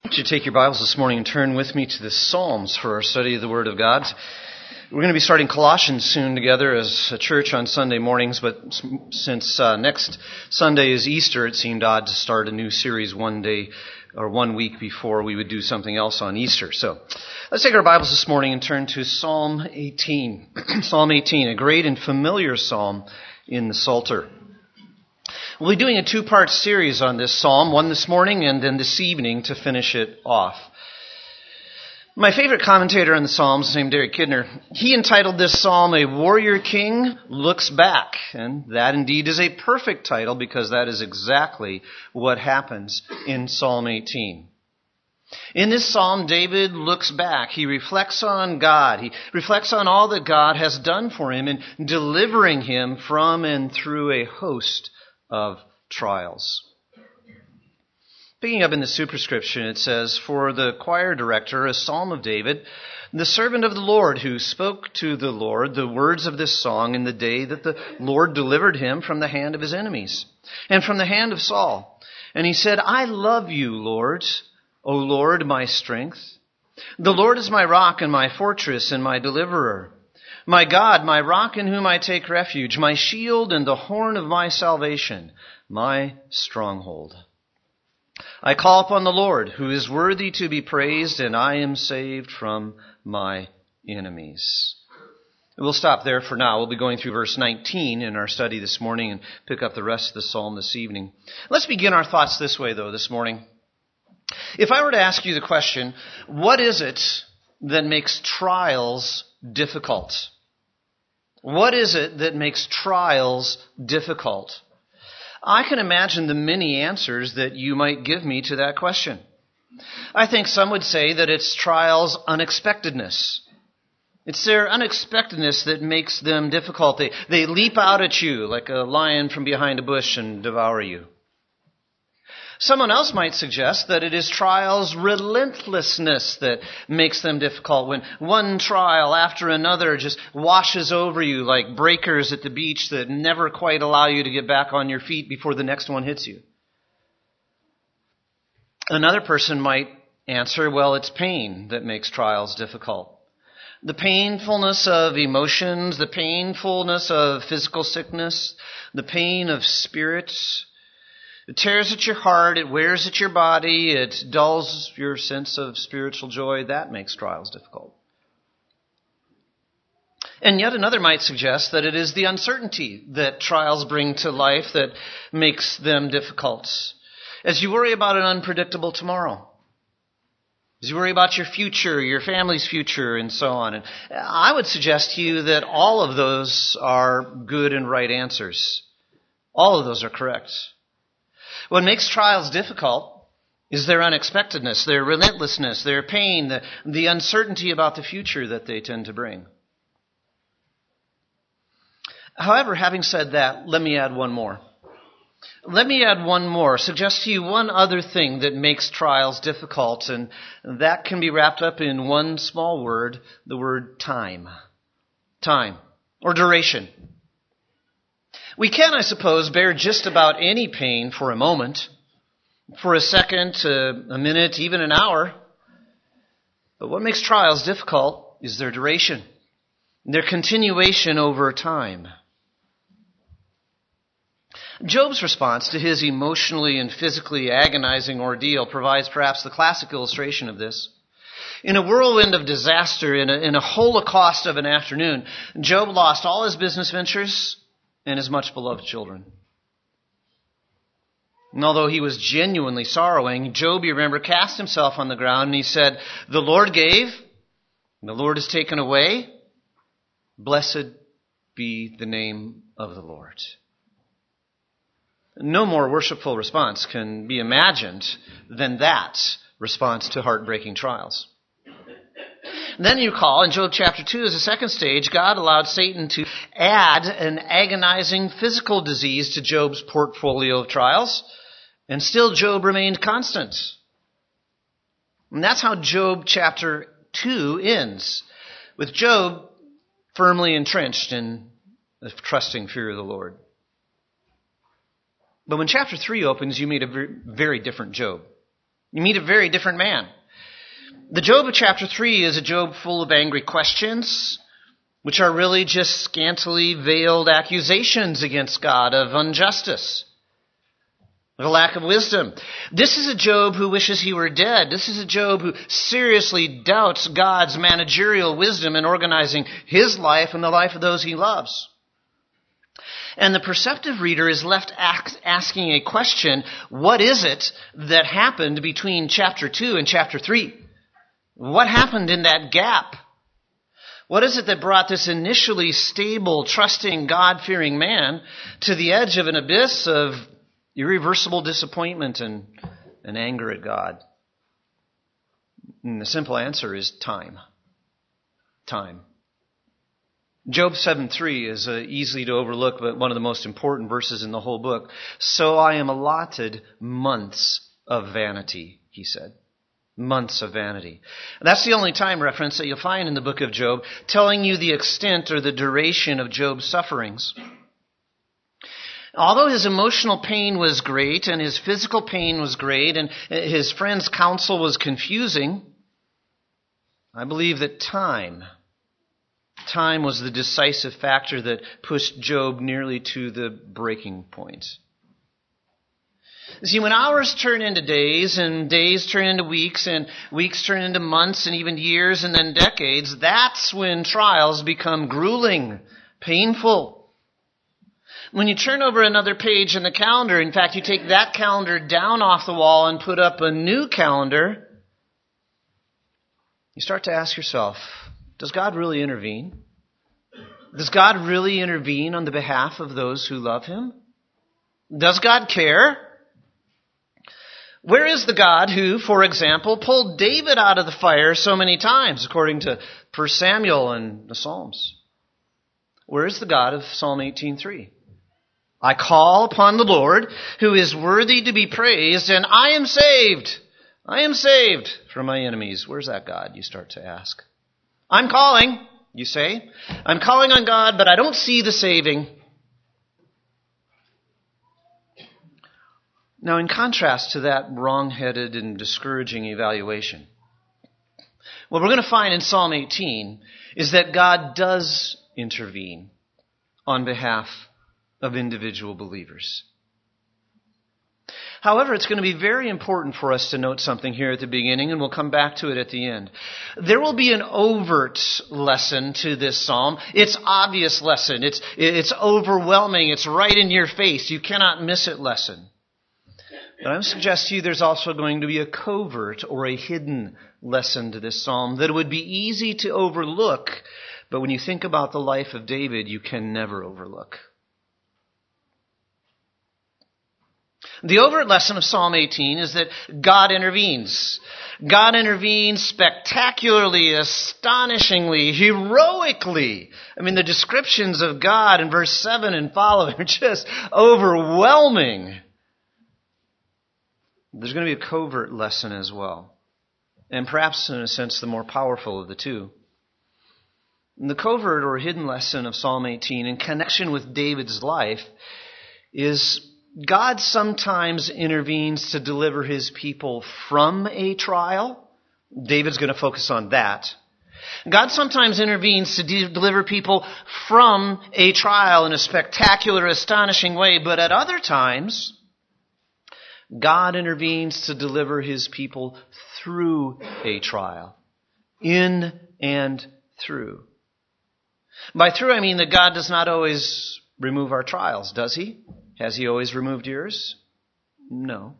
You should take your Bibles this morning and turn with me to the Psalms for our study of the Word of God. We're going to be starting Colossians soon together as a church on Sunday mornings, but since next Sunday is Easter, it seemed odd to start a new series one day or 1 week before we would do something else on Easter. So let's take our Bibles this morning and turn to Psalm 18. Psalm 18, a great and familiar psalm in the Psalter. We'll be doing a two-part series on this psalm, one this morning and then this evening to finish it off. My favorite commentator on the Psalms is named Derek Kidner. He entitled this psalm, A Warrior King Looks Back. And that indeed is a perfect title because that is exactly what happens in Psalm 18. In this psalm, David looks back. He reflects on God. He reflects on all that God has done for him in delivering him from and through a host of trials. Picking up in the superscription, it says, For the choir director, a psalm of David, the servant of the Lord, who spoke to the Lord the words of this song in the day that the Lord delivered him from the hand of his enemies, and from the hand of Saul. And he said, I love you, Lord, O Lord, my strength. The Lord is my rock and my fortress and my deliverer. My God, my rock in whom I take refuge, my shield and the horn of my salvation, my stronghold. I call upon the Lord, who is worthy to be praised, and I am saved from my enemies. We'll stop there for now. We'll be going through verse 19 in our study this morning and pick up the rest of the psalm this evening. Let's begin our thoughts this way, though, this morning. If I were to ask you the question, what is it that makes trials difficult? What is it that makes trials difficult? I can imagine the many answers that you might give me to that question. I think some would say that it's trials' unexpectedness. It's their unexpectedness that makes them difficult. They leap out at you like a lion from behind a bush and devour you. Someone else might suggest that it is trials' relentlessness that makes them difficult. When one trial after another just washes over you like breakers at the beach that never quite allow you to get back on your feet before the next one hits you. Another person might answer, well, it's pain that makes trials difficult. The painfulness of emotions, the painfulness of physical sickness, the pain of spirits. It tears at your heart, it wears at your body, it dulls your sense of spiritual joy. That makes trials difficult. And yet another might suggest that it is the uncertainty that trials bring to life that makes them difficult. As you worry about an unpredictable tomorrow, as you worry about your future, your family's future, and so on. And I would suggest to you that all of those are good and right answers. All of those are correct. What makes trials difficult is their unexpectedness, their relentlessness, their pain, the uncertainty about the future that they tend to bring. However, having said that, let me add one more. Suggest to you one other thing that makes trials difficult, and that can be wrapped up in one small word, the word time. Time, or duration. We can, I suppose, bear just about any pain for a moment, for a second, a minute, even an hour. But what makes trials difficult is their duration, their continuation over time. Job's response to his emotionally and physically agonizing ordeal provides perhaps the classic illustration of this. In a whirlwind of disaster, in a holocaust of an afternoon, Job lost all his business ventures and his much beloved children. And although he was genuinely sorrowing, Job, you remember, cast himself on the ground and he said, The Lord gave, and the Lord has taken away. Blessed be the name of the Lord. No more worshipful response can be imagined than that response to heartbreaking trials. Then you recall, in Job chapter 2, as a second stage, God allowed Satan to add an agonizing physical disease to Job's portfolio of trials, and still Job remained constant. And that's how Job chapter 2 ends, with Job firmly entrenched in the trusting fear of the Lord. But when chapter 3 opens, you meet a very different Job. You meet a very different man. The Job of chapter 3 is a Job full of angry questions, which are really just scantily veiled accusations against God of injustice, of a lack of wisdom. This is a Job who wishes he were dead. This is a Job who seriously doubts God's managerial wisdom in organizing his life and the life of those he loves. And the perceptive reader is left asking a question: what is it that happened between chapter 2 and chapter 3? What happened in that gap? What is it that brought this initially stable, trusting, God-fearing man to the edge of an abyss of irreversible disappointment and anger at God? And the simple answer is time. Time. Job 7:3 is easily to overlook, but one of the most important verses in the whole book. So I am allotted months of vanity, he said. Months of vanity. That's the only time reference that you'll find in the book of Job telling you the extent or the duration of Job's sufferings. Although his emotional pain was great and his physical pain was great and his friend's counsel was confusing, I believe that time was the decisive factor that pushed Job nearly to the breaking point. See, when hours turn into days, and days turn into weeks, and weeks turn into months, and even years, and then decades, that's when trials become grueling, painful. When you turn over another page in the calendar, in fact, you take that calendar down off the wall and put up a new calendar, you start to ask yourself, does God really intervene? Does God really intervene on the behalf of those who love Him? Does God care? Where is the God who, for example, pulled David out of the fire so many times, according to 1 Samuel and the Psalms? Where is the God of Psalm 18:3? I call upon the Lord, who is worthy to be praised, and I am saved. I am saved from my enemies. Where's that God, you start to ask? I'm calling, you say. I'm calling on God, but I don't see the saving. Now, in contrast to that wrong-headed and discouraging evaluation, what we're going to find in Psalm 18 is that God does intervene on behalf of individual believers. However, it's going to be very important for us to note something here at the beginning, and we'll come back to it at the end. There will be an overt lesson to this psalm. It's obvious lesson. It's overwhelming. It's right in your face. You cannot miss it lesson. But I would suggest to you there's also going to be a covert or a hidden lesson to this psalm that would be easy to overlook, but when you think about the life of David, you can never overlook. The overt lesson of Psalm 18 is that God intervenes. God intervenes spectacularly, astonishingly, heroically. I mean, the descriptions of God in verse 7 and following are just overwhelming. There's going to be a covert lesson as well. And perhaps, in a sense, the more powerful of the two. And the covert or hidden lesson of Psalm 18 in connection with David's life is God sometimes intervenes to deliver His people from a trial. David's going to focus on that. God sometimes intervenes to deliver people from a trial in a spectacular, astonishing way, but at other times, God intervenes to deliver His people through a trial. In and through. By through, I mean that God does not always remove our trials, does He? Has He always removed yours? No.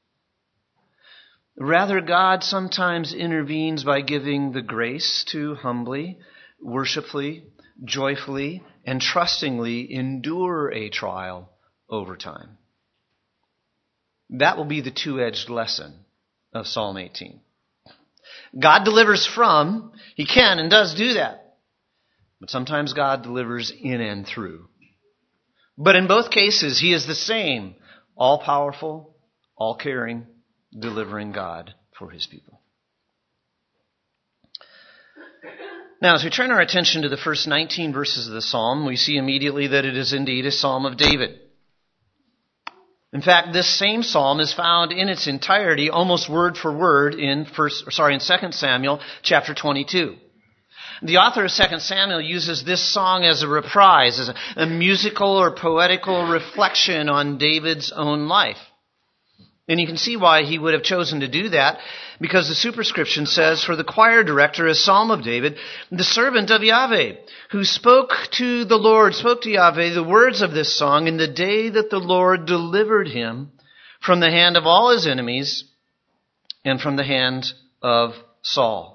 Rather, God sometimes intervenes by giving the grace to humbly, worshipfully, joyfully, and trustingly endure a trial over time. That will be the two-edged lesson of Psalm 18. God delivers from, He can and does do that. But sometimes God delivers in and through. But in both cases, He is the same, all-powerful, all-caring, delivering God for His people. Now, as we turn our attention to the first 19 verses of the psalm, we see immediately that it is indeed a psalm of David. In fact, this same psalm is found in its entirety, almost word for word, in 2 Samuel chapter 22. The author of 2 Samuel uses this song as a reprise, as a musical or poetical reflection on David's own life. And you can see why he would have chosen to do that, because the superscription says, for the choir director, a psalm of David, the servant of Yahweh, who spoke to Yahweh the words of this song in the day that the Lord delivered him from the hand of all his enemies and from the hand of Saul.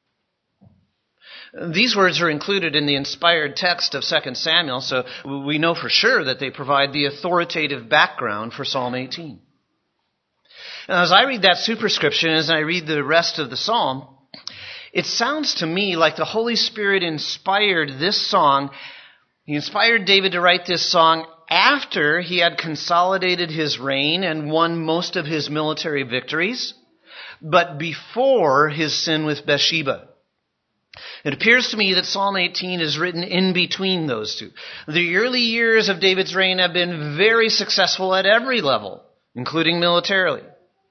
These words are included in the inspired text of 2 Samuel, so we know for sure that they provide the authoritative background for Psalm 18. Now, as I read that superscription, as I read the rest of the psalm, it sounds to me like the Holy Spirit inspired this song. He inspired David to write this song after he had consolidated his reign and won most of his military victories, but before his sin with Bathsheba. It appears to me that Psalm 18 is written in between those two. The early years of David's reign have been very successful at every level, including militarily.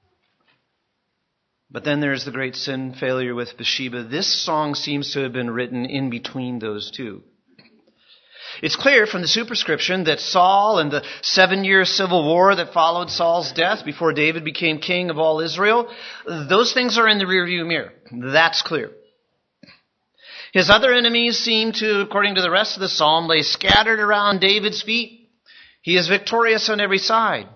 But then there's the great sin failure with Bathsheba. This song seems to have been written in between those two. It's clear from the superscription that Saul and the 7-year civil war that followed Saul's death before David became king of all Israel, those things are in the rearview mirror. That's clear. His other enemies seem to, according to the rest of the psalm, lay scattered around David's feet. He is victorious on every side.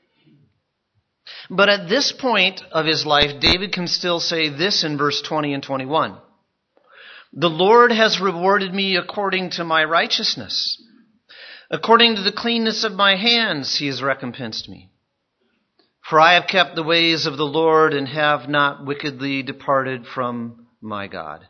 But at this point of his life, David can still say this in verse 20 and 21. The Lord has rewarded me according to my righteousness. According to the cleanness of my hands, he has recompensed me. For I have kept the ways of the Lord and have not wickedly departed from my God.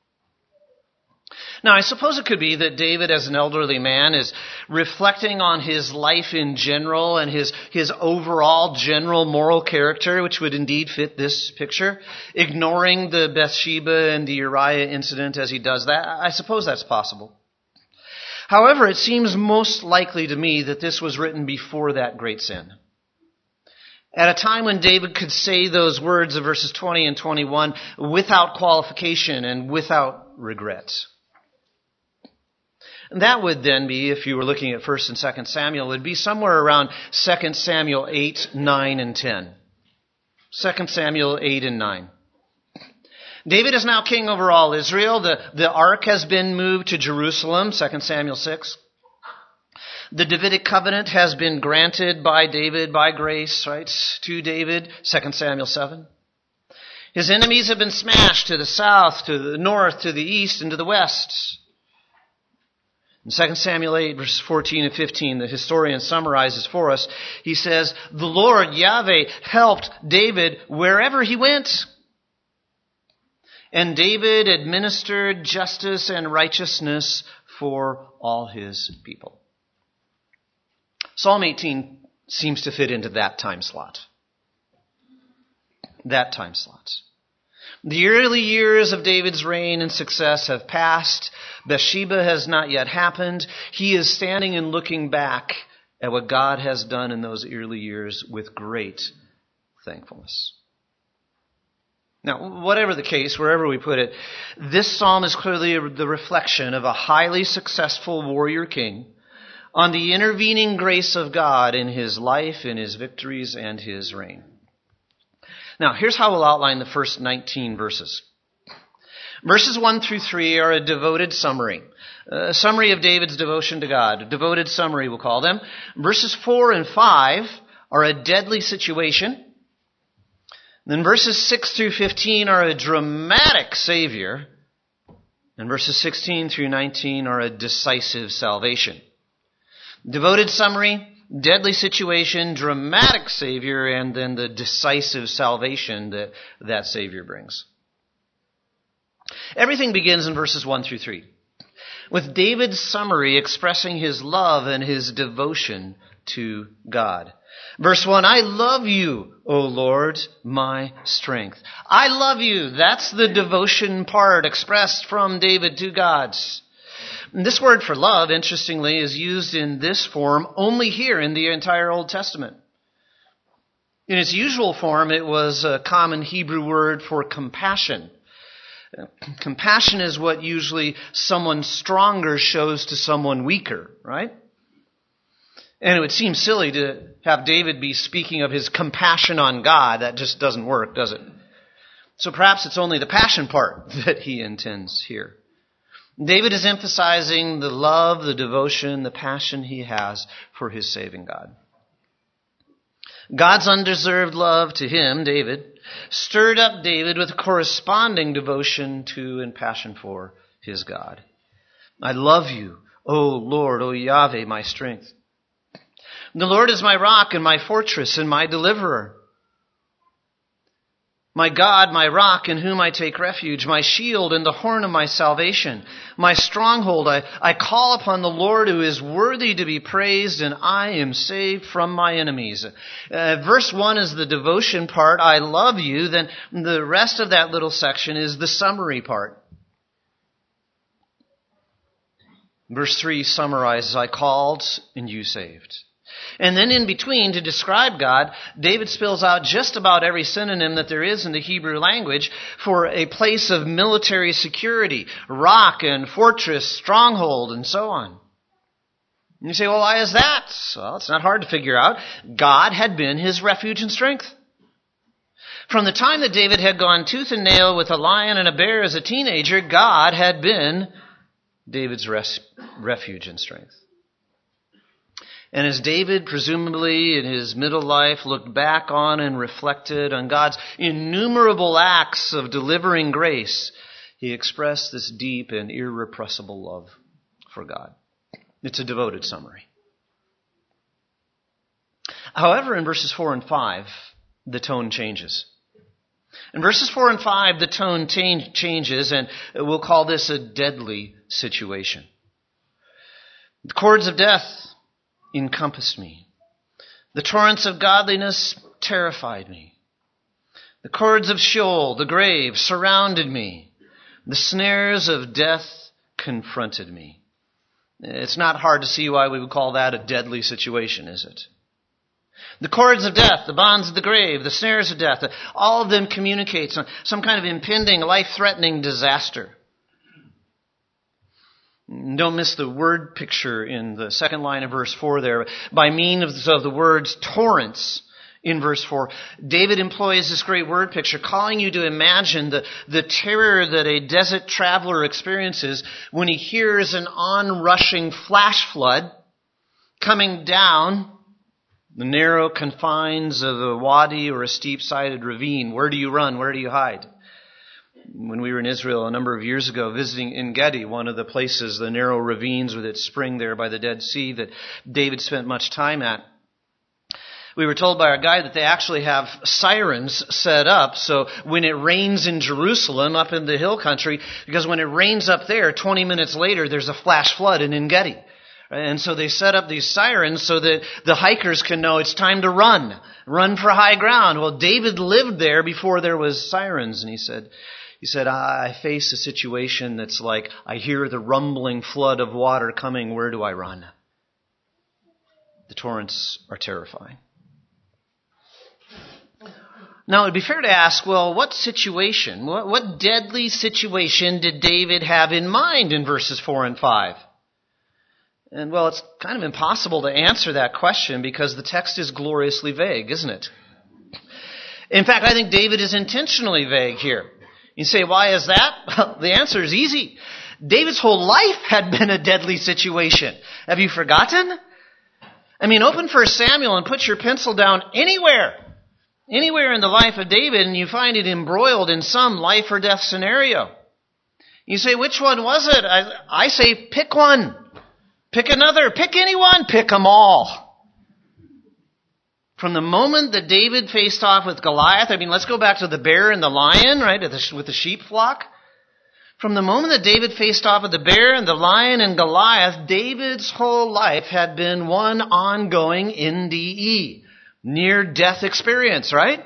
Now, I suppose it could be that David, as an elderly man, is reflecting on his life in general and his overall general moral character, which would indeed fit this picture, ignoring the Bathsheba and the Uriah incident as he does that. I suppose that's possible. However, it seems most likely to me that this was written before that great sin. At a time when David could say those words of verses 20 and 21 without qualification and without regret. And that would then be, if you were looking at 1 and 2 Samuel, would be somewhere around 2 Samuel 8, 9, and 10. 2 Samuel 8 and 9. David is now king over all Israel. The ark has been moved to Jerusalem, 2 Samuel 6. The Davidic covenant has been granted by David by grace, right, to David, 2 Samuel 7. His enemies have been smashed to the south, to the north, to the east, and to the west. In 2 Samuel 8, verses 14 and 15, the historian summarizes for us. He says, the Lord, Yahweh, helped David wherever he went. And David administered justice and righteousness for all his people. Psalm 18 seems to fit into that time slot. That time slot. The early years of David's reign and success have passed. Bathsheba has not yet happened. He is standing and looking back at what God has done in those early years with great thankfulness. Now, whatever the case, wherever we put it, this psalm is clearly the reflection of a highly successful warrior king on the intervening grace of God in his life, in his victories, and his reign. Now, here's how we'll outline the first 19 verses. Verses 1 through 3 are a devoted summary. A summary of David's devotion to God. A devoted summary, we'll call them. Verses 4 and 5 are a deadly situation. Then verses 6 through 15 are a dramatic savior. And verses 16 through 19 are a decisive salvation. Devoted summary, deadly situation, dramatic Savior, and then the decisive salvation that Savior brings. Everything begins in verses 1 through 3, with David's summary expressing his love and his devotion to God. Verse 1, I love you, O Lord, my strength. I love you. That's the devotion part expressed from David to God. And this word for love, interestingly, is used in this form only here in the entire Old Testament. In its usual form, it was a common Hebrew word for compassion. Compassion is what usually someone stronger shows to someone weaker, right? And it would seem silly to have David be speaking of his compassion on God. That just doesn't work, does it? So perhaps it's only the passion part that he intends here. David is emphasizing the love, the devotion, the passion he has for his saving God. God's undeserved love to him, David, stirred up David with corresponding devotion to and passion for his God. I love you, O Lord, O Yahweh, my strength. The Lord is my rock and my fortress and my deliverer. My God, my rock, in whom I take refuge, my shield and the horn of my salvation, my stronghold. I call upon the Lord who is worthy to be praised, and I am saved from my enemies. Verse 1 is the devotion part, I love you. Then the rest of that little section is the summary part. Verse 3 summarizes, I called and you saved. And then in between, to describe God, David spills out just about every synonym that there is in the Hebrew language for a place of military security, rock and fortress, stronghold, and so on. And you say, well, why is that? Well, it's not hard to figure out. God had been his refuge and strength. From the time that David had gone tooth and nail with a lion and a bear as a teenager, God had been David's refuge and strength. And as David, presumably in his middle life, looked back on and reflected on God's innumerable acts of delivering grace, he expressed this deep and irrepressible love for God. It's a devoted summary. However, in verses 4 and 5, the tone changes. In verses 4 and 5, the tone changes, and we'll call this a deadly situation. The cords of death encompassed me. The torrents of godliness terrified me. The cords of Sheol, the grave, surrounded me. The snares of death confronted me. It's not hard to see why we would call that a deadly situation, is it? The cords of death, the bonds of the grave, the snares of death, all of them communicate some kind of impending, life-threatening disaster. Don't miss the word picture in the second line of verse 4 there. By means of the words torrents in verse 4, David employs this great word picture, calling you to imagine the terror that a desert traveler experiences when he hears an onrushing flash flood coming down the narrow confines of a wadi or a steep-sided ravine. Where do you run? Where do you hide? When we were in Israel a number of years ago visiting En-Gedi, one of the places, the narrow ravines with its spring there by the Dead Sea that David spent much time at, we were told by our guide that they actually have sirens set up so when it rains in Jerusalem up in the hill country, because when it rains up there, 20 minutes later there's a flash flood in En-Gedi. And so they set up these sirens so that the hikers can know it's time to run for high ground. Well, David lived there before there was sirens, and he said, I face a situation that's like, I hear the rumbling flood of water coming. Where do I run? The torrents are terrifying. Now, it would be fair to ask, well, what situation, what deadly situation did David have in mind in verses 4 and 5? And, well, it's kind of impossible to answer that question because the text is gloriously vague, isn't it? In fact, I think David is intentionally vague here. You say, why is that? Well, the answer is easy. David's whole life had been a deadly situation. Have you forgotten? I mean, open 1 Samuel and put your pencil down anywhere in the life of David, and you find it embroiled in some life or death scenario. You say, which one was it? I say, pick one. Pick another. Pick anyone. Pick them all. From the moment that David faced off with Goliath, I mean, let's go back to the bear and the lion, right, with the sheep flock. From the moment that David faced off with the bear and the lion and Goliath, David's whole life had been one ongoing NDE, near-death experience, right?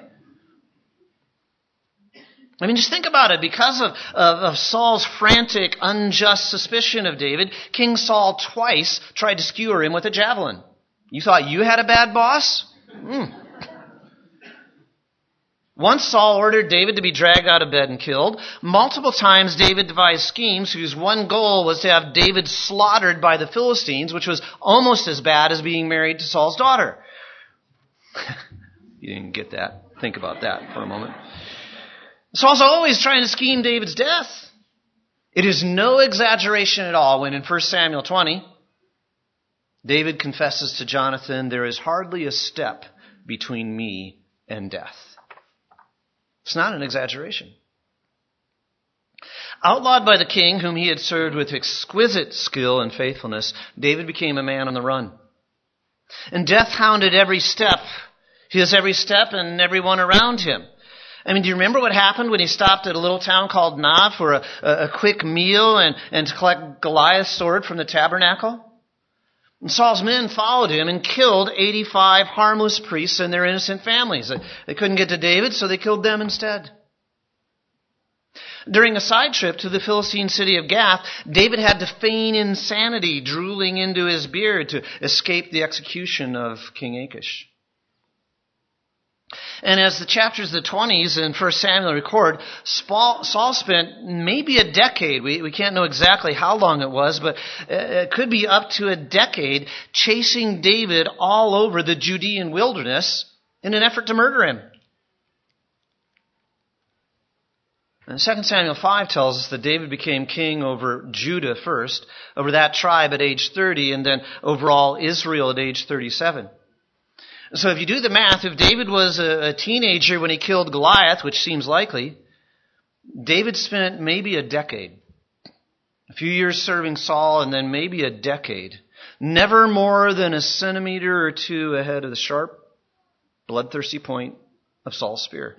I mean, just think about it. Because of Saul's frantic, unjust suspicion of David, King Saul twice tried to skewer him with a javelin. You thought you had a bad boss? Once Saul ordered David to be dragged out of bed and killed. Multiple times David devised schemes whose one goal was to have David slaughtered by the Philistines, which was almost as bad as being married to Saul's daughter. You didn't get that. Think about that for a moment. Saul's always trying to scheme David's death. It is no exaggeration at all when in 1 Samuel 20, David confesses to Jonathan, "There is hardly a step between me and death." It's not an exaggeration. Outlawed by the king, whom he had served with exquisite skill and faithfulness, David became a man on the run. And death hounded every step and everyone around him. I mean, do you remember what happened when he stopped at a little town called Nob for a quick meal and to collect Goliath's sword from the tabernacle? And Saul's men followed him and killed 85 harmless priests and their innocent families. They couldn't get to David, so they killed them instead. During a side trip to the Philistine city of Gath, David had to feign insanity, drooling into his beard to escape the execution of King Achish. And as the chapters of the 20s in 1 Samuel record, Saul spent maybe a decade, we can't know exactly how long it was, but it could be up to a decade, chasing David all over the Judean wilderness in an effort to murder him. And 2 Samuel 5 tells us that David became king over Judah first, over that tribe at age 30, and then over all Israel at age 37. So if you do the math, if David was a teenager when he killed Goliath, which seems likely, David spent maybe a decade, a few years serving Saul, and then maybe a decade, never more than a centimeter or two ahead of the sharp, bloodthirsty point of Saul's spear.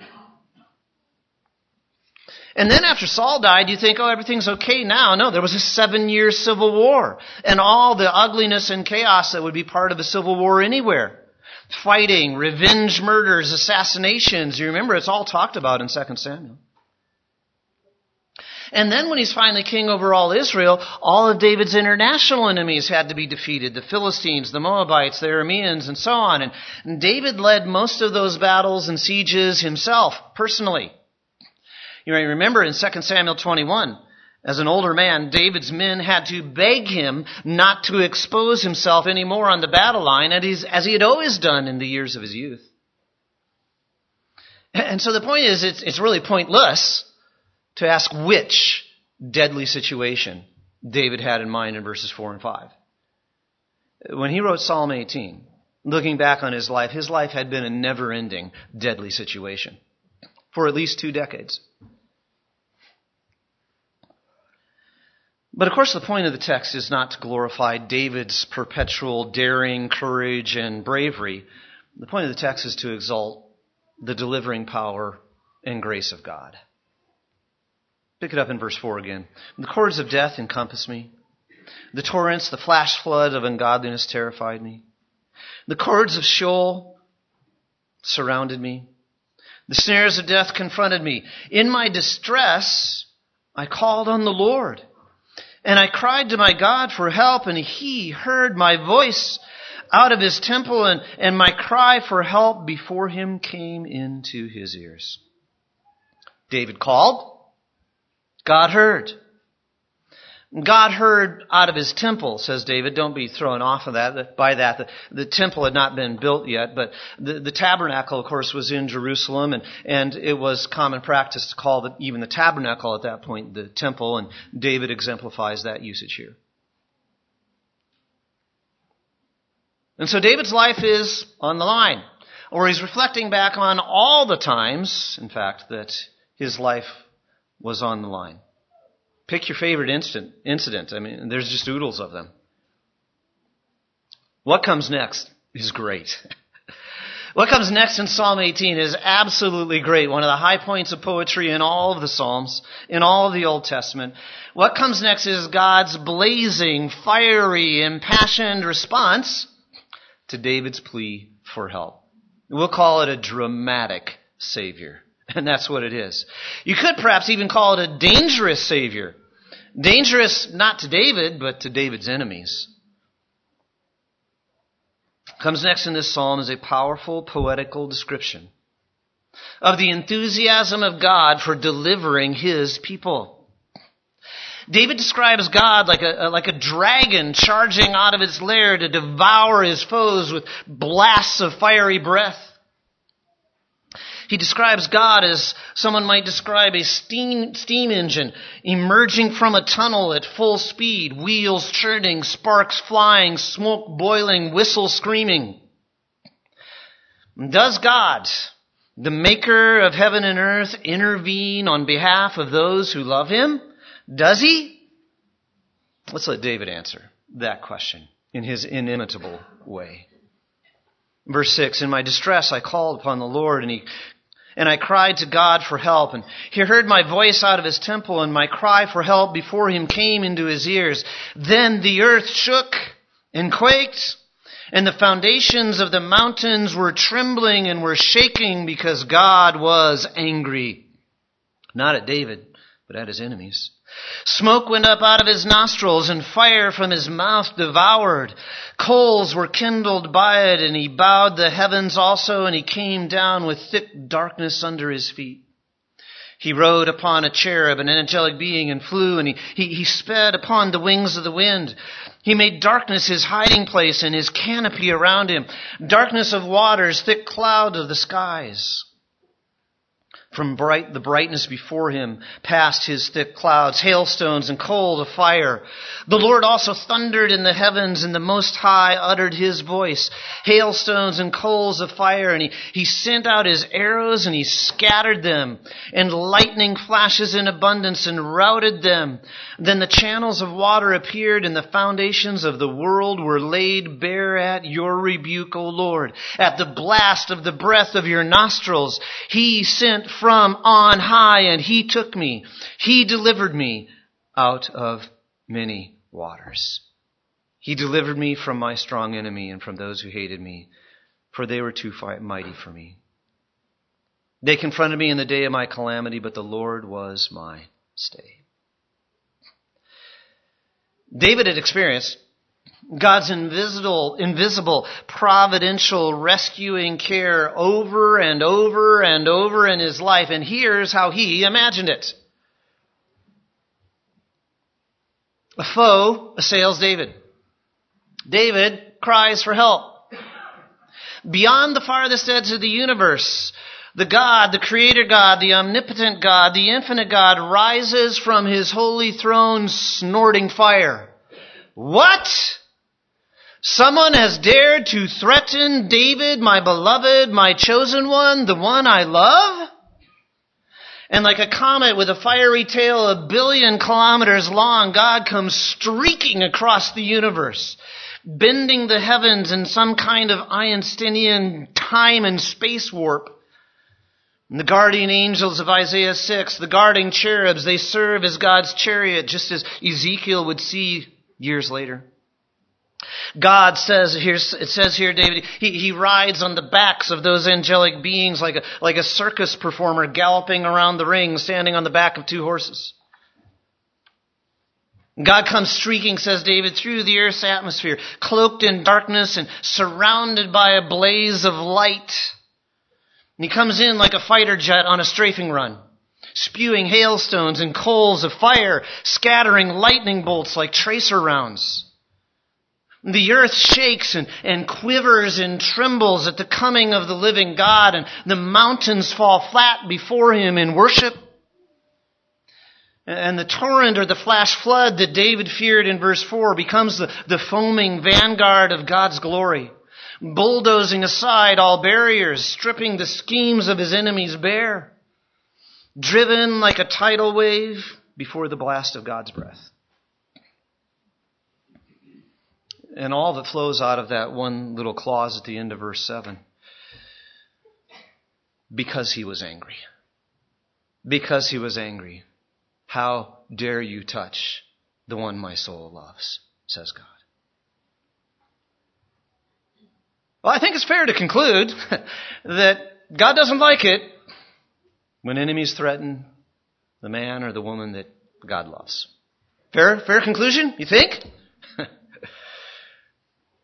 And then after Saul died, you think, oh, everything's okay now. No, there was a 7-year civil war, and all the ugliness and chaos that would be part of a civil war anywhere. Fighting, revenge murders, assassinations. You remember, it's all talked about in 2 Samuel. And then when he's finally king over all Israel, all of David's international enemies had to be defeated. The Philistines, the Moabites, the Arameans, and so on. And David led most of those battles and sieges himself, personally. You may remember in 2 Samuel 21, as an older man, David's men had to beg him not to expose himself anymore on the battle line, as he had always done in the years of his youth. And so the point is, it's really pointless to ask which deadly situation David had in mind in verses 4 and 5. When he wrote Psalm 18, looking back on his life had been a never-ending deadly situation for at least 2 decades. But of course the point of the text is not to glorify David's perpetual daring, courage, and bravery. The point of the text is to exalt the delivering power and grace of God. Pick it up in verse 4 again. The cords of death encompassed me. The torrents, the flash flood of ungodliness terrified me. The cords of Sheol surrounded me. The snares of death confronted me. In my distress, I called on the Lord. And I cried to my God for help, and he heard my voice out of his temple, and my cry for help before him came into his ears. David called. God heard. God heard out of his temple, says David. Don't be thrown off of that by that. The temple had not been built yet, but the tabernacle, of course, was in Jerusalem, and it was common practice to call even the tabernacle at that point the temple, and David exemplifies that usage here. And so David's life is on the line, or he's reflecting back on all the times, in fact, that his life was on the line. Pick your favorite incident. I mean, there's just oodles of them. What comes next is great. What comes next in Psalm 18 is absolutely great. One of the high points of poetry in all of the Psalms, in all of the Old Testament. What comes next is God's blazing, fiery, impassioned response to David's plea for help. We'll call it a dramatic Savior. And that's what it is. You could perhaps even call it a dangerous Savior. Dangerous not to David, but to David's enemies. Comes next in this psalm is a powerful poetical description of the enthusiasm of God for delivering his people. David describes God like a dragon charging out of its lair to devour his foes with blasts of fiery breath. He describes God as someone might describe a steam engine emerging from a tunnel at full speed, wheels churning, sparks flying, smoke boiling, whistle screaming. Does God, the maker of heaven and earth, intervene on behalf of those who love him? Does he? Let's let David answer that question in his inimitable way. Verse 6, in my distress I called upon the Lord, and I cried to God for help. And he heard my voice out of his temple, and my cry for help before him came into his ears. Then the earth shook and quaked, and the foundations of the mountains were trembling and were shaking because God was angry. Not at David, but at his enemies. Smoke went up out of his nostrils, and fire from his mouth devoured. Coals were kindled by it, and he bowed the heavens also, and he came down with thick darkness under his feet. He rode upon a cherub, an angelic being, and flew, and he sped upon the wings of the wind. He made darkness his hiding place, and his canopy around him. Darkness of waters, thick cloud of the skies. From the brightness before him passed his thick clouds, hailstones and coals of fire. The Lord also thundered in the heavens, and the Most High uttered his voice. Hailstones and coals of fire, and he sent out his arrows, and he scattered them, and lightning flashes in abundance, and routed them. Then the channels of water appeared, and the foundations of the world were laid bare at your rebuke, O Lord. At the blast of the breath of your nostrils, he sent from on high, and he took me. He delivered me out of many waters. He delivered me from my strong enemy and from those who hated me, for they were too mighty for me. They confronted me in the day of my calamity, but the Lord was my stay. David had experienced God's invisible, providential, rescuing care over and over and over in his life. And here's how he imagined it. A foe assails David. David cries for help. Beyond the farthest edge of the universe, the God, the Creator God, the omnipotent God, the infinite God rises from his holy throne snorting fire. What? Someone has dared to threaten David, my beloved, my chosen one, the one I love? And like a comet with a fiery tail 1 billion kilometers long, God comes streaking across the universe, bending the heavens in some kind of Einsteinian time and space warp. And the guardian angels of Isaiah 6, the guarding cherubs, they serve as God's chariot, just as Ezekiel would see years later. God says here, it says here, David, he rides on the backs of those angelic beings like a circus performer galloping around the ring, standing on the back of 2 horses. God comes streaking, says David, through the earth's atmosphere, cloaked in darkness and surrounded by a blaze of light. And he comes in like a fighter jet on a strafing run, spewing hailstones and coals of fire, scattering lightning bolts like tracer rounds. The earth shakes and quivers and trembles at the coming of the living God, and the mountains fall flat before him in worship. And the torrent or the flash flood that David feared in verse 4 becomes the foaming vanguard of God's glory, bulldozing aside all barriers, stripping the schemes of his enemies bare, driven like a tidal wave before the blast of God's breath. And all that flows out of that one little clause at the end of verse 7. Because he was angry. Because he was angry. How dare you touch the one my soul loves, says God. Well, I think it's fair to conclude that God doesn't like it when enemies threaten the man or the woman that God loves. Fair conclusion, you think?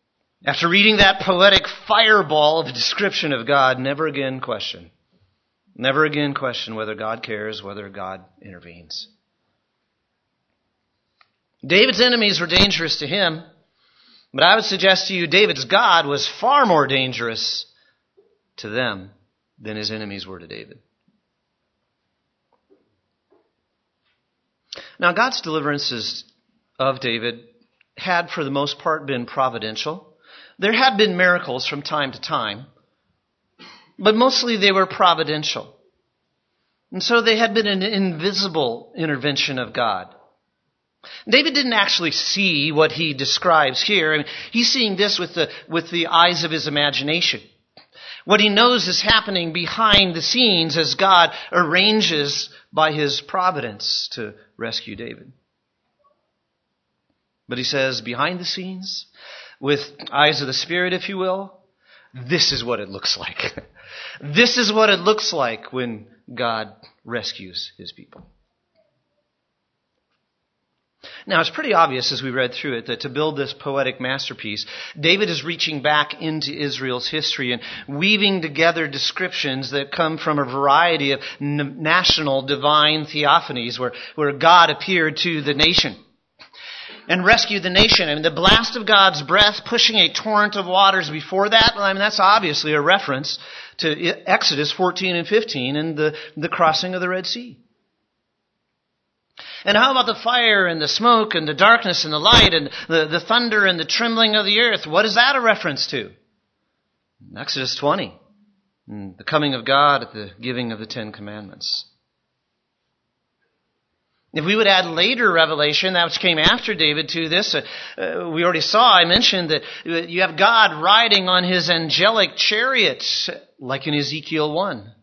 After reading that poetic fireball of a description of God, never again question Never again question whether God cares, whether God intervenes. David's enemies were dangerous to him, but I would suggest to you David's God was far more dangerous to them than his enemies were to David. Now, God's deliverances of David had, for the most part, been providential. There had been miracles from time to time, but mostly they were providential. And so they had been an invisible intervention of God. David didn't actually see what he describes here. I mean, he's seeing this with the eyes of his imagination. What he knows is happening behind the scenes as God arranges by his providence to rescue David. But he says, behind the scenes, with eyes of the Spirit, if you will, this is what it looks like. This is what it looks like when God rescues his people. Now, it's pretty obvious as we read through it that to build this poetic masterpiece, David is reaching back into Israel's history and weaving together descriptions that come from a variety of national divine theophanies where God appeared to the nation and rescued the nation. I mean, the blast of God's breath pushing a torrent of waters before that, I mean, that's obviously a reference to Exodus 14 and 15 and the crossing of the Red Sea. And how about the fire and the smoke and the darkness and the light and the thunder and the trembling of the earth? What is that a reference to? Exodus 20, the coming of God at the giving of the Ten Commandments. If we would add later revelation, that which came after David to this, we already saw, I mentioned that you have God riding on his angelic chariot, like in Ezekiel 1.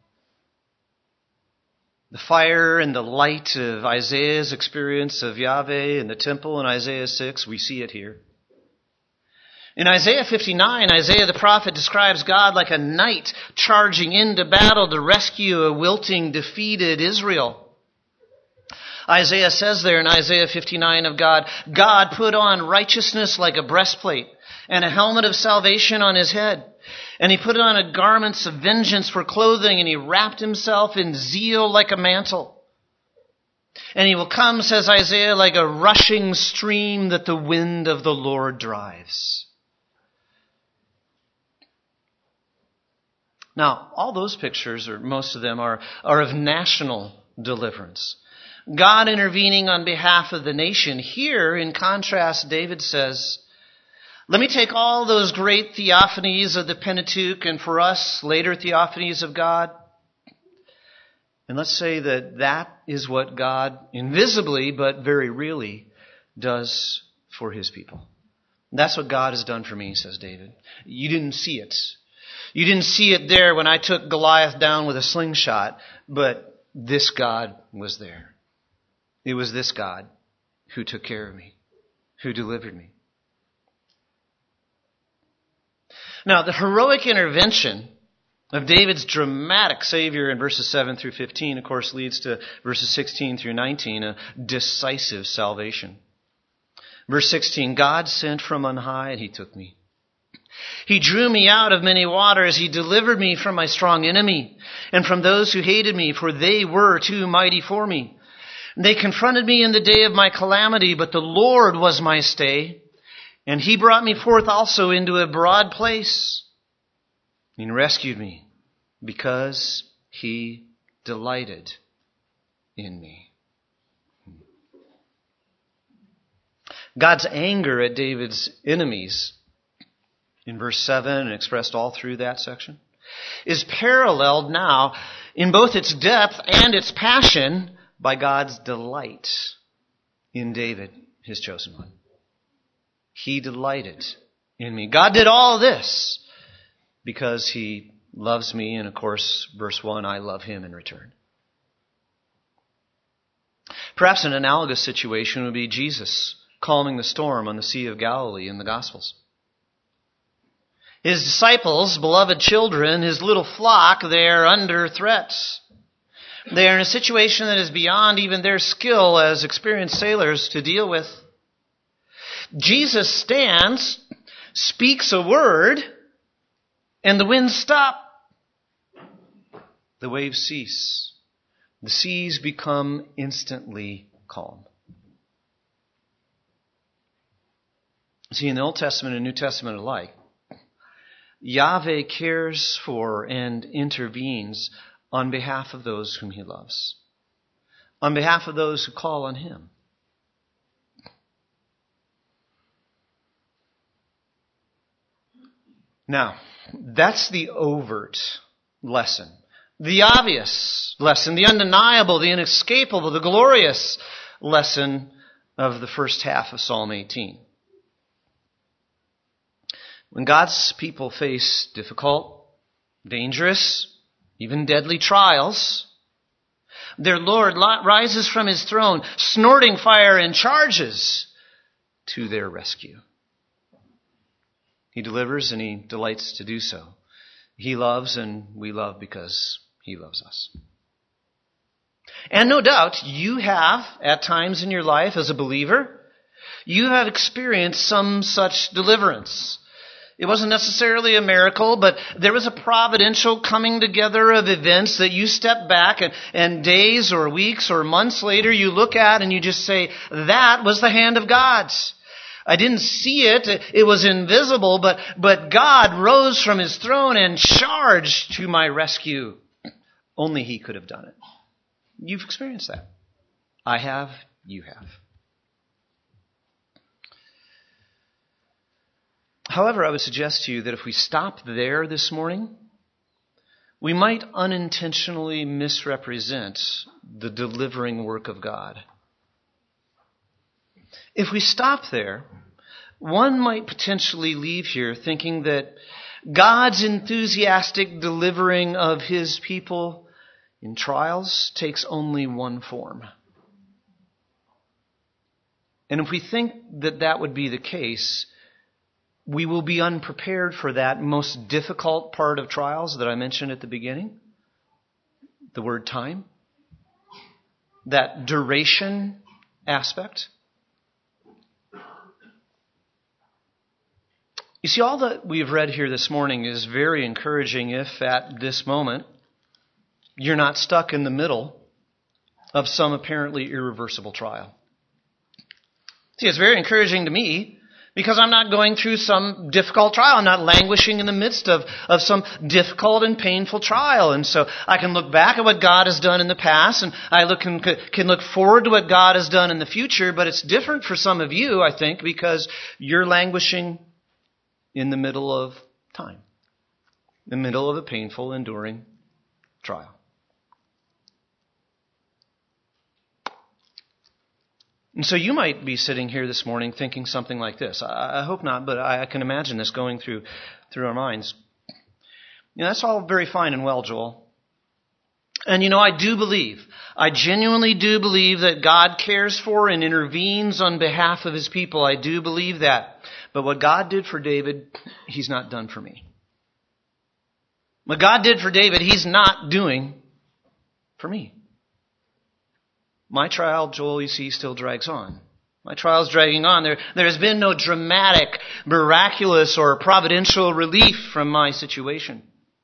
The fire and the light of Isaiah's experience of Yahweh in the temple in Isaiah 6, we see it here. In Isaiah 59, Isaiah the prophet describes God like a knight charging into battle to rescue a wilting, defeated Israel. Isaiah says there in Isaiah 59 of God, God put on righteousness like a breastplate and a helmet of salvation on his head. And he put on a garments of vengeance for clothing, and he wrapped himself in zeal like a mantle. And he will come, says Isaiah, like a rushing stream that the wind of the Lord drives. Now, all those pictures, or most of them, are of national deliverance. God intervening on behalf of the nation. Here, in contrast, David says, let me take all those great theophanies of the Pentateuch and for us, later theophanies of God. And let's say that is what God invisibly, but very really, does for his people. That's what God has done for me, says David. You didn't see it. You didn't see it there when I took Goliath down with a slingshot, but this God was there. It was this God who took care of me, who delivered me. Now, the heroic intervention of David's dramatic Savior in verses 7 through 15, of course, leads to verses 16 through 19, a decisive salvation. Verse 16, God sent from on high and he took me. He drew me out of many waters. He delivered me from my strong enemy and from those who hated me, for they were too mighty for me. They confronted me in the day of my calamity, but the Lord was my stay. And he brought me forth also into a broad place and rescued me because he delighted in me. God's anger at David's enemies in verse 7 and expressed all through that section is paralleled now in both its depth and its passion by God's delight in David, his chosen one. He delighted in me. God did all this because he loves me. And of course, verse 1, I love him in return. Perhaps an analogous situation would be Jesus calming the storm on the Sea of Galilee in the Gospels. His disciples, beloved children, his little flock, they are under threats. They are in a situation that is beyond even their skill as experienced sailors to deal with. Jesus stands, speaks a word, and the winds stop. The waves cease. The seas become instantly calm. See, in the Old Testament and New Testament alike, Yahweh cares for and intervenes on behalf of those whom he loves, on behalf of those who call on him. Now, that's the overt lesson, the obvious lesson, the undeniable, the inescapable, the glorious lesson of the first half of Psalm 18. When God's people face difficult, dangerous, even deadly trials, their Lord rises from his throne, snorting fire, and charges to their rescue. He delivers and he delights to do so. He loves and we love because he loves us. And no doubt you have, at times in your life as a believer, you have experienced some such deliverance. It wasn't necessarily a miracle, but there was a providential coming together of events that you step back and days or weeks or months later you look at and you just say, that was the hand of God. I didn't see it. It was invisible, but God rose from his throne and charged to my rescue. Only he could have done it. You've experienced that. I have. You have. However, I would suggest to you that if we stop there this morning, we might unintentionally misrepresent the delivering work of God. If we stop there, one might potentially leave here thinking that God's enthusiastic delivering of his people in trials takes only one form. And if we think that that would be the case, we will be unprepared for that most difficult part of trials that I mentioned at the beginning. The word time. That duration aspect. You see, all that we've read here this morning is very encouraging if at this moment you're not stuck in the middle of some apparently irreversible trial. See, it's very encouraging to me because I'm not going through some difficult trial. I'm not languishing in the midst of some difficult and painful trial. And so I can look back at what God has done in the past, and I can look forward to what God has done in the future. But it's different for some of you, I think, because you're languishing in the middle of time, in the middle of a painful, enduring trial. And so you might be sitting here this morning thinking something like this. I hope not, but I can imagine this going through our minds. That's all very fine and well, Joel. And I genuinely do believe that God cares for and intervenes on behalf of his people. I do believe that. But what God did for David, he's not done for me. What God did for David, he's not doing for me. My trial, Joel, you see, still drags on. My trial's dragging on. There has been no dramatic, miraculous, or providential relief from my situation.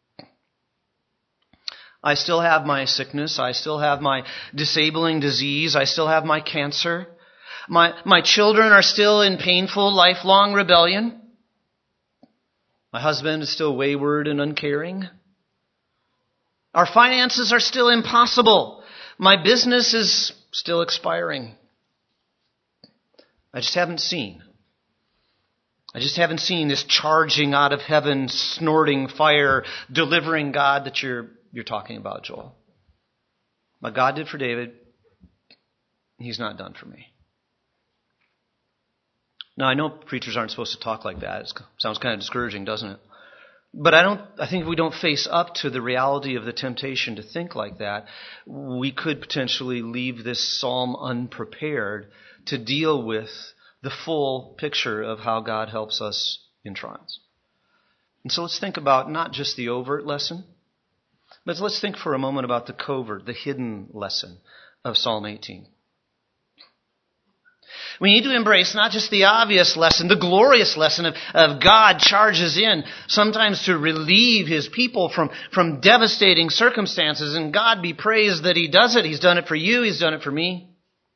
I still have my sickness. I still have my disabling disease. I still have my cancer. My children are still in painful, lifelong rebellion. My husband is still wayward and uncaring. Our finances are still impossible. My business is still expiring. I just haven't seen this charging out of heaven, snorting fire, delivering God that you're talking about, Joel. What God did for David, he's not done for me. Now, I know preachers aren't supposed to talk like that. It sounds kind of discouraging, doesn't it? But I think if we don't face up to the reality of the temptation to think like that, we could potentially leave this psalm unprepared to deal with the full picture of how God helps us in trials. And so let's think about not just the overt lesson, but let's think for a moment about the covert, the hidden lesson of Psalm 18. We need to embrace not just the obvious lesson, the glorious lesson of God charges in, sometimes to relieve His people from devastating circumstances. And God be praised that He does it. He's done it for you. He's done it for me.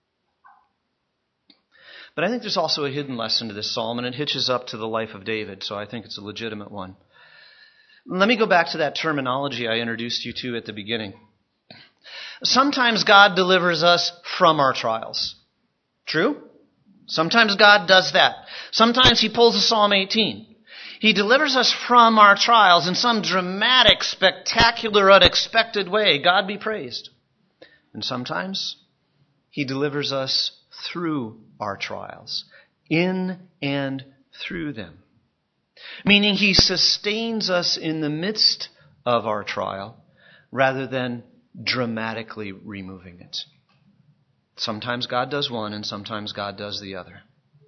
But I think there's also a hidden lesson to this psalm, and it hitches up to the life of David, so I think it's a legitimate one. Let me go back to that terminology I introduced you to at the beginning. Sometimes God delivers us from our trials. True? Sometimes God does that. Sometimes He pulls a Psalm 18. He delivers us from our trials in some dramatic, spectacular, unexpected way. God be praised. And sometimes He delivers us through our trials, in and through them. Meaning He sustains us in the midst of our trial rather than dramatically removing it. Sometimes God does one and sometimes God does the other.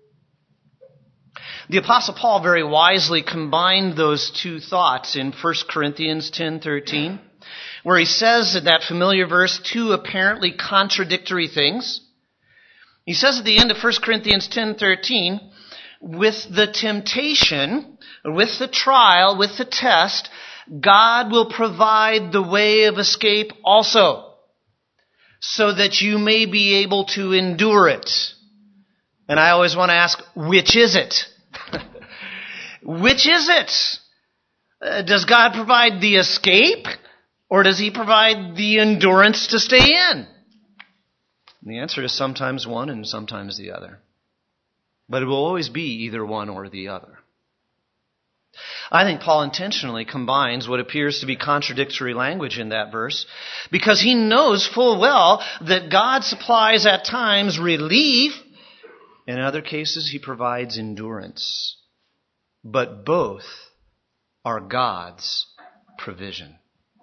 The Apostle Paul very wisely combined those two thoughts in 1 Corinthians 10:13, where he says in that familiar verse two apparently contradictory things. He says at the end of 1 Corinthians 10:13, with the temptation, with the trial, with the test, God will provide the way of escape also, so that you may be able to endure it. And I always want to ask, which is it? Which is it? Does God provide the escape, or does He provide the endurance to stay in? And the answer is sometimes one and sometimes the other. But it will always be either one or the other. I think Paul intentionally combines what appears to be contradictory language in that verse because he knows full well that God supplies at times relief, and in other cases He provides endurance. But both are God's provision.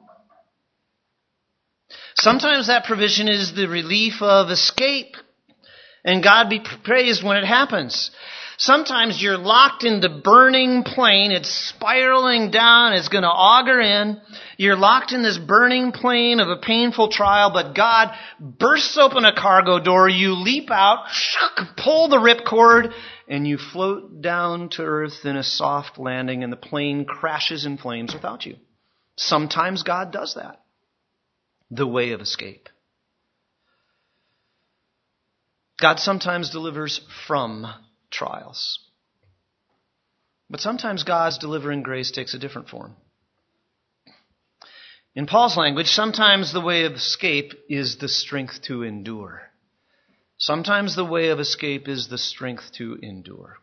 Sometimes that provision is the relief of escape, and God be praised when it happens. Sometimes you're locked in the burning plane. It's spiraling down. It's going to auger in. You're locked in this burning plane of a painful trial, but God bursts open a cargo door. You leap out, pull the ripcord, and you float down to earth in a soft landing, and the plane crashes in flames without you. Sometimes God does that. The way of escape. God sometimes delivers from trials. But sometimes God's delivering grace takes a different form. In Paul's language, sometimes the way of escape is the strength to endure. Sometimes the way of escape is the strength to endure.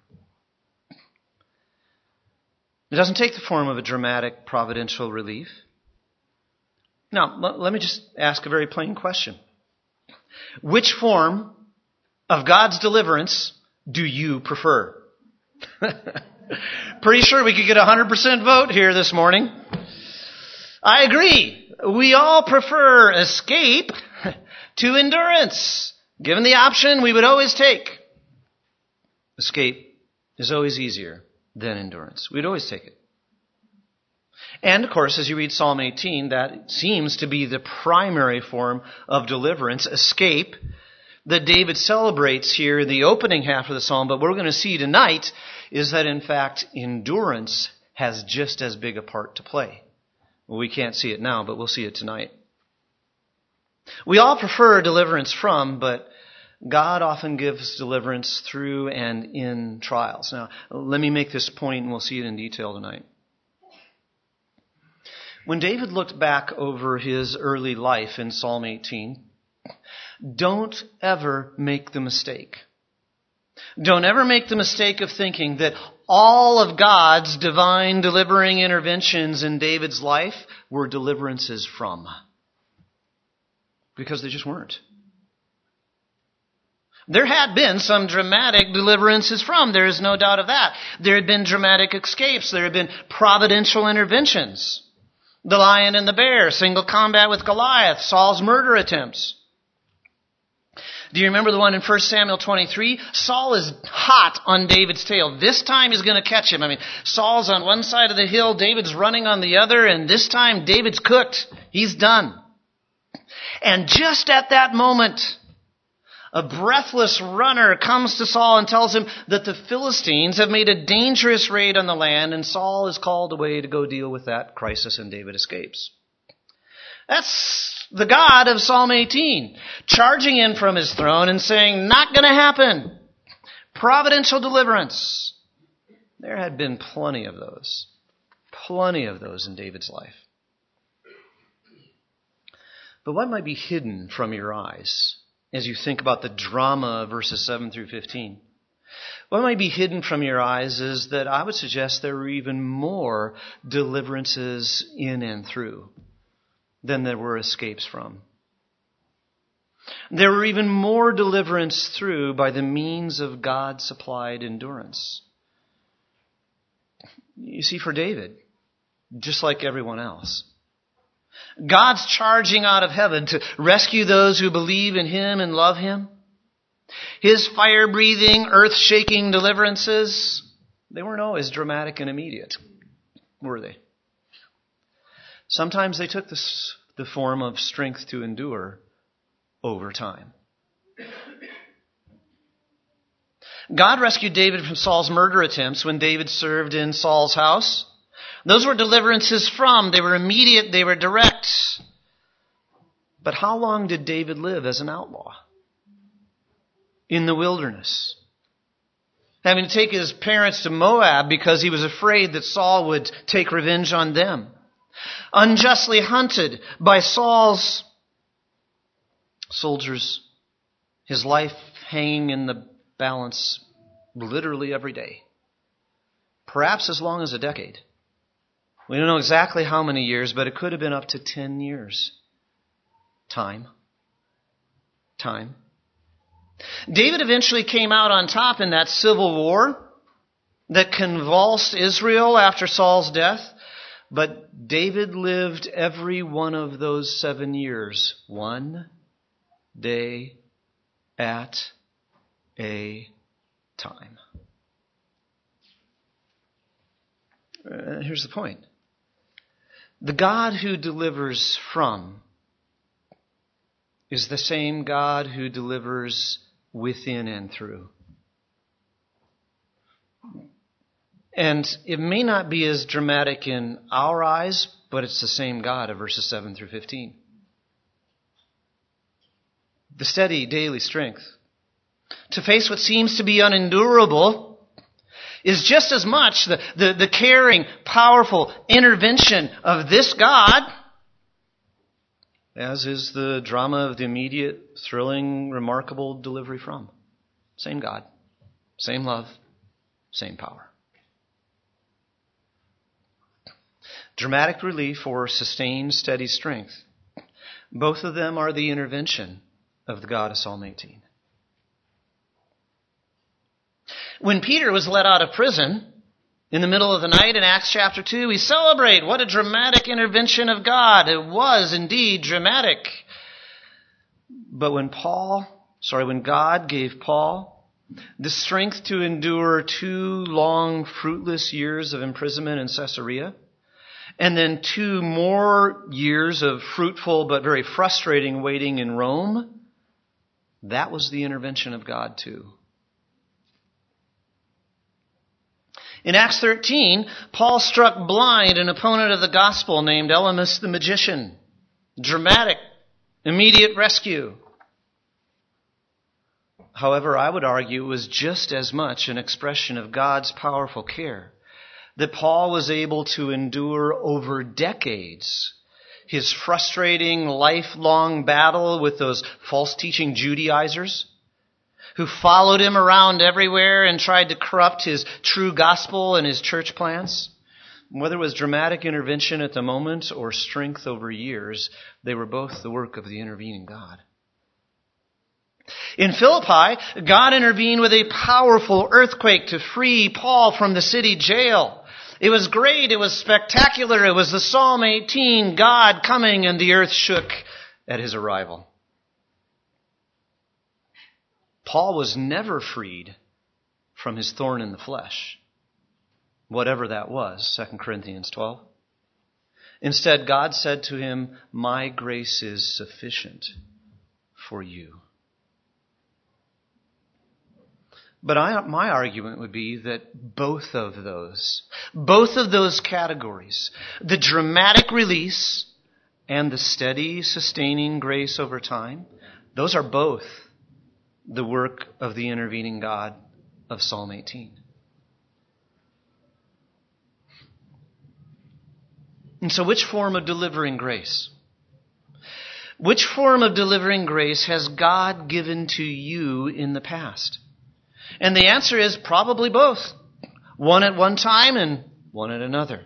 It doesn't take the form of a dramatic providential relief. Now, let me just ask a very plain question. Which form of God's deliverance do you prefer? Pretty sure we could get a 100% vote here this morning. I agree. We all prefer escape to endurance. Given the option, we would always take. Escape is always easier than endurance. We'd always take it. And, of course, as you read Psalm 18, that seems to be the primary form of deliverance, escape, that David celebrates here in the opening half of the psalm. But what we're going to see tonight is that, in fact, endurance has just as big a part to play. Well, we can't see it now, but we'll see it tonight. We all prefer deliverance from, but God often gives deliverance through and in trials. Now, let me make this point, and we'll see it in detail tonight. When David looked back over his early life in Psalm 18, don't ever make the mistake. Don't ever make the mistake of thinking that all of God's divine delivering interventions in David's life were deliverances from. Because they just weren't. There had been some dramatic deliverances from. There is no doubt of that. There had been dramatic escapes. There had been providential interventions. The lion and the bear, single combat with Goliath, Saul's murder attempts. Do you remember the one in 1 Samuel 23? Saul is hot on David's tail. This time he's going to catch him. Saul's on one side of the hill, David's running on the other, and this time David's cooked. He's done. And just at that moment, A breathless runner comes to Saul and tells him that the Philistines have made a dangerous raid on the land, and Saul is called away to go deal with that crisis, and David escapes. That's the God of Psalm 18, charging in from his throne and saying, not going to happen. Providential deliverance. There had been plenty of those in David's life. But what might be hidden from your eyes as you think about the drama of verses 7 through 15? What might be hidden from your eyes is that I would suggest there were even more deliverances in and through than there were escapes from. There were even more deliverance through by the means of God-supplied endurance. You see, for David, just like everyone else, God's charging out of heaven to rescue those who believe in Him and love Him. His fire-breathing, earth-shaking deliverances, they weren't always dramatic and immediate, were they? Sometimes they took the form of strength to endure over time. God rescued David from Saul's murder attempts when David served in Saul's house. Those were deliverances they were immediate, they were direct. But how long did David live as an outlaw? In the wilderness, having to take his parents to Moab because he was afraid that Saul would take revenge on them. Unjustly hunted by Saul's soldiers, his life hanging in the balance literally every day. Perhaps as long as a decade. We don't know exactly how many years, but it could have been up to 10 years. Time. David eventually came out on top in that civil war that convulsed Israel after Saul's death. But David lived every one of those 7 years, one day at a time. Here's the point. The God who delivers from is the same God who delivers within and through. And it may not be as dramatic in our eyes, but it's the same God of verses 7 through 15. The steady daily strength to face what seems to be unendurable is just as much the caring, powerful intervention of this God as is the drama of the immediate, thrilling, remarkable delivery from. Same God, same love, same power. Dramatic relief or sustained, steady strength. Both of them are the intervention of the God of Psalm 18. When Peter was let out of prison in the middle of the night in Acts chapter 2, we celebrate what a dramatic intervention of God. It was indeed dramatic. But when God gave Paul the strength to endure 2 long, fruitless years of imprisonment in Caesarea, and then 2 more years of fruitful but very frustrating waiting in Rome, that was the intervention of God too. In Acts 13, Paul struck blind an opponent of the gospel named Elymas the magician. Dramatic, immediate rescue. However, I would argue it was just as much an expression of God's powerful care that Paul was able to endure over decades his frustrating, lifelong battle with those false teaching Judaizers who followed him around everywhere and tried to corrupt his true gospel and his church plans. Whether it was dramatic intervention at the moment or strength over years, they were both the work of the intervening God. In Philippi, God intervened with a powerful earthquake to free Paul from the city jail. It was great. It was spectacular. It was the Psalm 18, God coming, and the earth shook at his arrival. Paul was never freed from his thorn in the flesh, whatever that was, 2 Corinthians 12. Instead, God said to him, "My grace is sufficient for you." But my argument would be that both of those categories, the dramatic release and the steady, sustaining grace over time, those are both the work of the intervening God of Psalm 18. And so which form of delivering grace? Which form of delivering grace has God given to you in the past? And the answer is probably both. One at one time and one at another.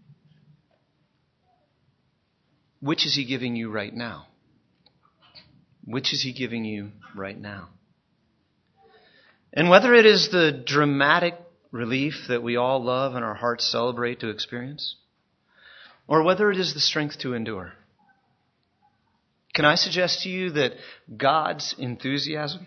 Which is he giving you right now? Which is he giving you right now? And whether it is the dramatic relief that we all love and our hearts celebrate to experience, or whether it is the strength to endure, can I suggest to you that God's enthusiasm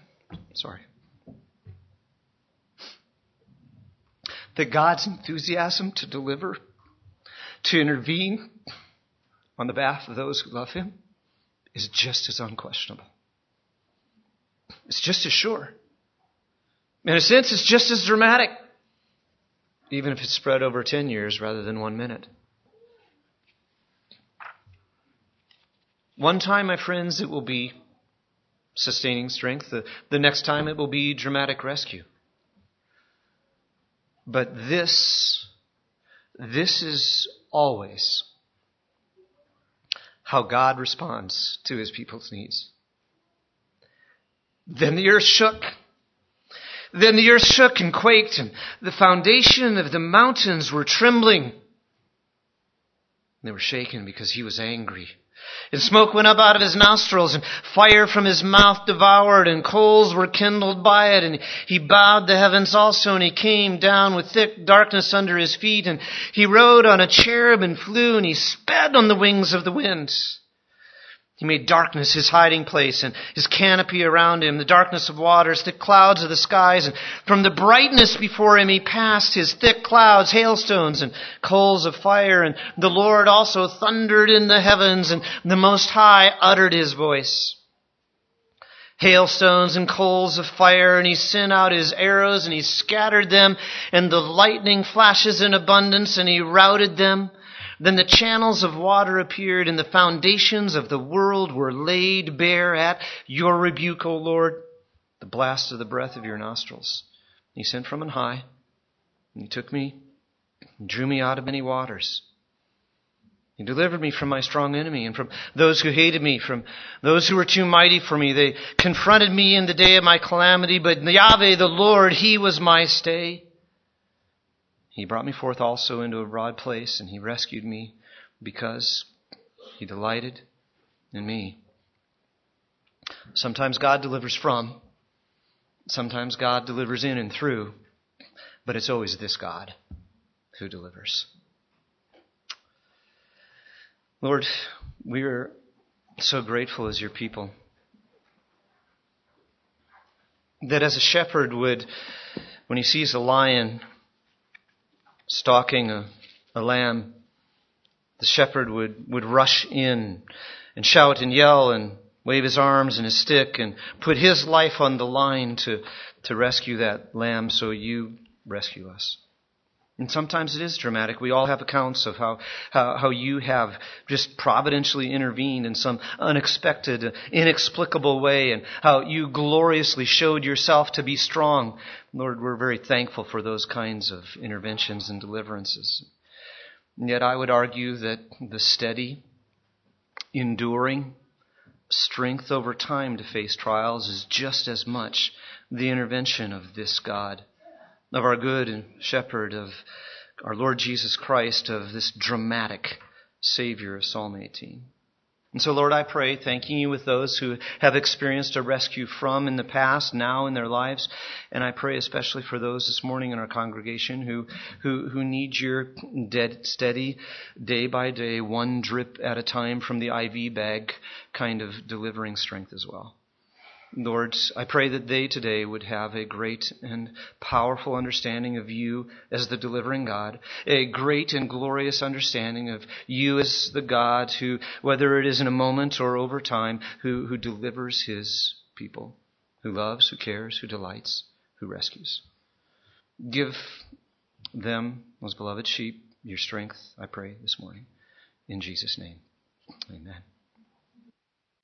to deliver, to intervene on the behalf of those who love him is just as unquestionable. It's just as sure. In a sense, it's just as dramatic, even if it's spread over 10 years rather than 1 minute. One time, my friends, it will be sustaining strength. The next time, it will be dramatic rescue. But this is always how God responds to his people's needs. Then the earth shook. Then the earth shook and quaked, and the foundation of the mountains were trembling. They were shaken because he was angry. And smoke went up out of his nostrils, and fire from his mouth devoured, and coals were kindled by it. And he bowed the heavens also, and he came down with thick darkness under his feet. And he rode on a cherub and flew, and he sped on the wings of the winds. He made darkness his hiding place, and his canopy around him, the darkness of waters, thick clouds of the skies. And from the brightness before him he passed his thick clouds, hailstones, and coals of fire. And the Lord also thundered in the heavens, and the Most High uttered his voice. Hailstones and coals of fire, and he sent out his arrows, and he scattered them, and the lightning flashes in abundance, and he routed them. Then the channels of water appeared, and the foundations of the world were laid bare at your rebuke, O Lord, the blast of the breath of your nostrils. He sent from on high, and he took me and drew me out of many waters. He delivered me from my strong enemy and from those who hated me, from those who were too mighty for me. They confronted me in the day of my calamity, but Yahweh, the Lord, he was my stay. He brought me forth also into a broad place, and he rescued me because he delighted in me. Sometimes God delivers from, sometimes God delivers in and through, but it's always this God who delivers. Lord, we are so grateful as your people that as a shepherd would, when he sees a lion stalking a lamb, the shepherd would rush in and shout and yell and wave his arms and his stick and put his life on the line to rescue that lamb, so you rescue us. And sometimes it is dramatic. We all have accounts of how you have just providentially intervened in some unexpected, inexplicable way, and how you gloriously showed yourself to be strong. Lord, we're very thankful for those kinds of interventions and deliverances. And yet I would argue that the steady, enduring strength over time to face trials is just as much the intervention of this God, of our good shepherd, of our Lord Jesus Christ, of this dramatic Savior of Psalm 18. And so, Lord, I pray, thanking you with those who have experienced a rescue from in the past, now in their lives. And I pray especially for those this morning in our congregation who need your steady, day by day, one drip at a time from the IV bag kind of delivering strength as well. Lord, I pray that they today would have a great and powerful understanding of you as the delivering God, a great and glorious understanding of you as the God who, whether it is in a moment or over time, who delivers his people, who loves, who cares, who delights, who rescues. Give them, those beloved sheep, your strength, I pray, this morning. In Jesus' name, amen.